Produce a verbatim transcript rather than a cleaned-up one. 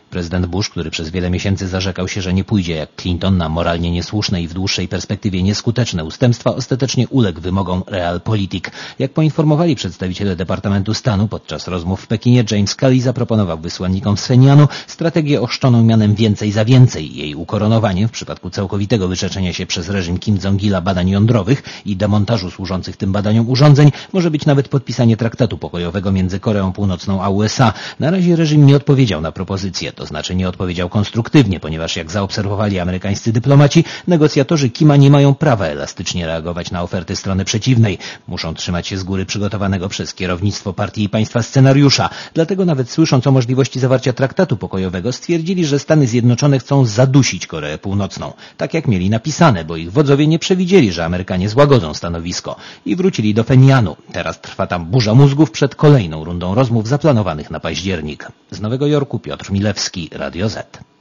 Prezydent Bush, który przez wiele miesięcy zarzekał się, że nie pójdzie jak Clinton na moralnie niesłuszne i w dłuższej perspektywie nieskuteczne ustępstwa, ostatecznie uległ wymogom Realpolitik. Jak poinformowali przedstawiciele Departamentu Stanu podczas rozmów w Pekinie, James Kelly zaproponował wysłannikom z Phenianu strategię ochrzczoną mianem więcej za więcej. Jej ukoronowaniem w przypadku całkowitego wyrzeczenia się przez reżim Kim Jong-ila badań jądrowych i demontażu służących tym badaniom urządzeń może być nawet podpisanie traktatu pokojowego między Koreą Północną a U S A. Na razie reżim nie odpowiedział na propozycję, to znaczy nie odpowiedział konstruktywnie, ponieważ jak zaobserwowali amerykańscy dyplomaci, negocjatorzy Kima nie mają prawa elastycznie reagować na oferty strony przeciwnej. Muszą trzymać się z góry przygotowanego przez kierownictwo partii i państwa scenariusza. Dlatego nawet słysząc o możliwości zawarcia traktatu pokojowego, stwierdzili, że Stany Zjednoczone chcą zadusić Koreę Północną. Tak jak mieli napisane, bo ich wodzowie nie przewidzieli, że Amerykanie złagodzą stanowisko i wrócili do Phenianu. Teraz trwa tam burza mózgów przed kolejną rundą rozmów zaplanowanych na październik. Z Nowego Jorku Piotr Milewski, Radio Z.